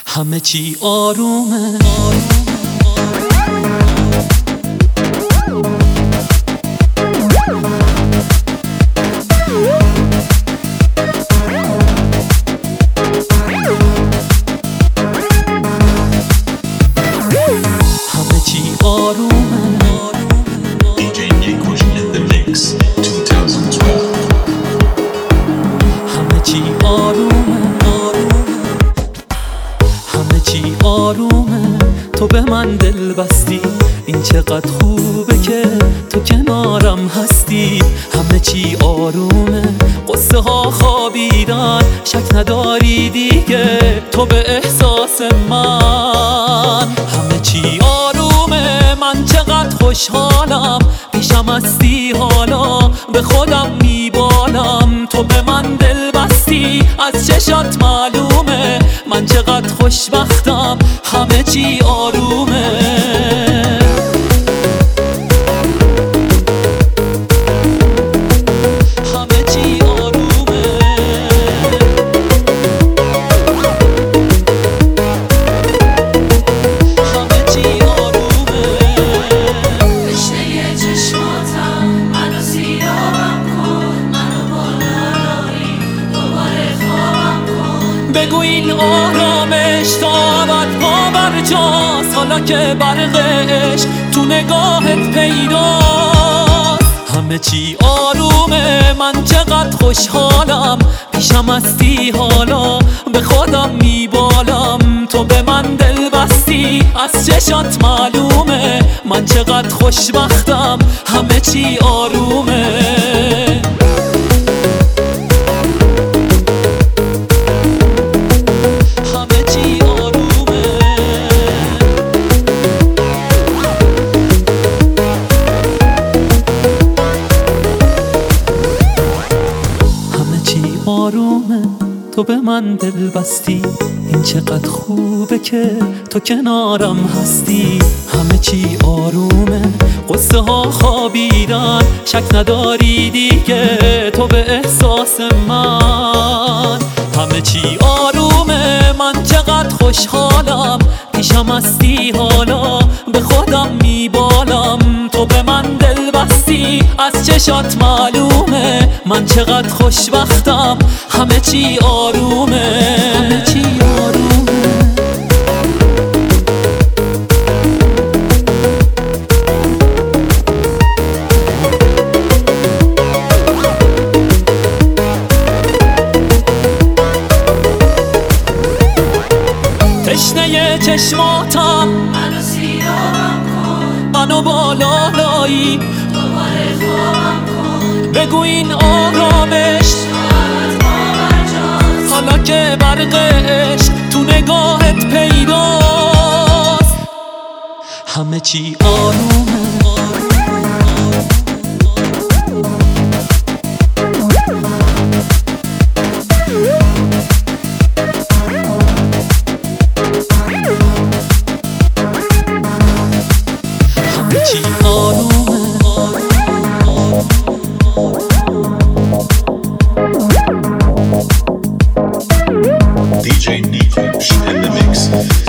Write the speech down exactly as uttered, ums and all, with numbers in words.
همه چی آرومه. همه چی آرومه. دی جی Nick in the mix twenty twelve. همه چی آرومه. همه چی آرومه. تو به من دل بستی، این چقدر خوبه که تو کنارم هستی. همه چی آرومه، قصه ها خوابیدن، شک نداری دیگه تو به احساس من. همه چی آرومه، من چقدر خوشحالم پیشم هستی، حالا به خودم میبالم. تو به من دل بستی، از چشات معلومه من چقدر خوشبختم. همه چی آرومه. همه چی آرومه. همه چی آرومه. تشنه چشماتم منو سیرابم کن، منو بالایی دوباره خوابم کن. بگو این آرامش تا ابد باور جاست، حالا که برقش تو نگاهت پیداست. همه چی آرومه، من چقدر خوشحالم پیشم هستی، حالا به خودم میبالم. تو به من دل بستی، از چشات معلومه من چقدر خوشبختم. همه چی آرومه. همه چی آرومه. همه چی آرومه. تو به من دل بستی، این چقدر خوبه که تو کنارم هستی. همه چی آرومه، قصه ها خوابیدن، شک نداری دیگه تو به احساس من. همه چی آرومه، من چقدر خوشحالم پیشم هستی، حالا به خودم میبالم. تو به من دل بستی، از چشات معلومه من چقدر خوشبختم. همه چی آرومه. همه چی آرومه. تشنه چشماتم منو سیرابم کن، منو بالایی دوباره خوابم کن. بگو این آرامش شاید باور جاست، حالا که برقش تو نگاهت پیداست. همه چی آرومه. همه چی آرومه. دی جی Nick in the mix.